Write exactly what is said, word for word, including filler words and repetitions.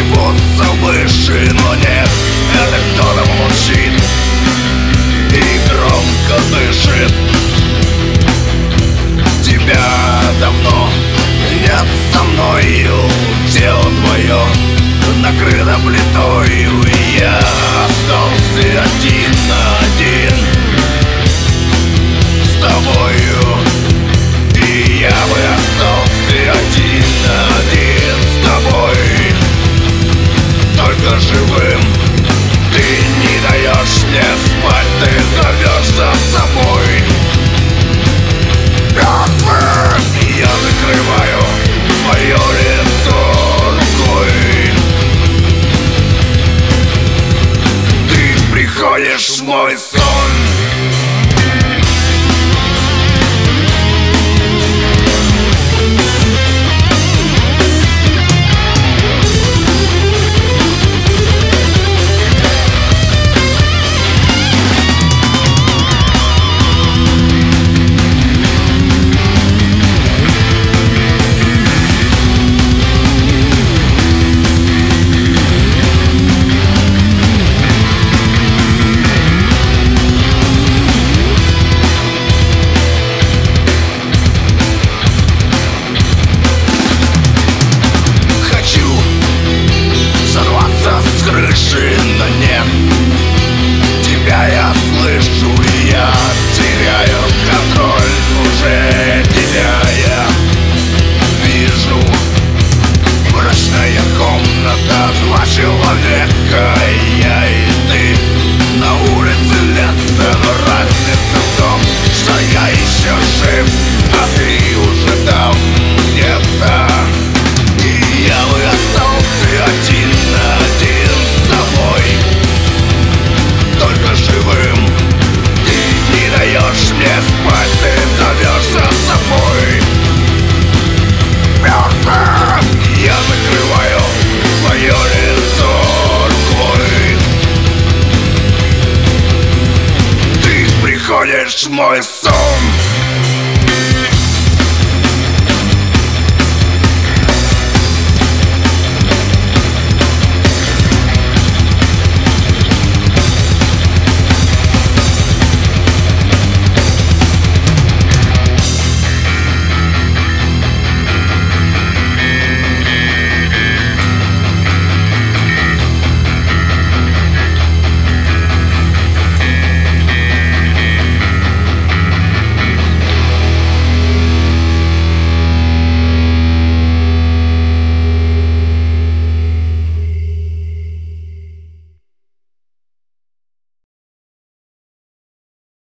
рвутся выше, но нет, это кто-то молчит и громко дышит. Тебя давно нет со мною, тело твое накрыто плитою, и я остался один на один с тобою. И я бы остался один на один с тобой, только живым. Ты не даешь мне спать, ты зовешь за собой. Мертвым я закрываю свое лицо рукой. Ты приходишь в мой сон. Но нет, тебя я слышу, и я теряю контроль. Уже тебя я вижу. Мрачная комната, два человека, я и ты. На улице лето, но разница в том, что я еще жив, а ты уже там где-то. И я бы остался один на один с тобой, только живым. Ты не даешь мне спать, ты зовешь за собой. Мертвым я закрываю свое лицо рукой. Ты приходишь в мой сон.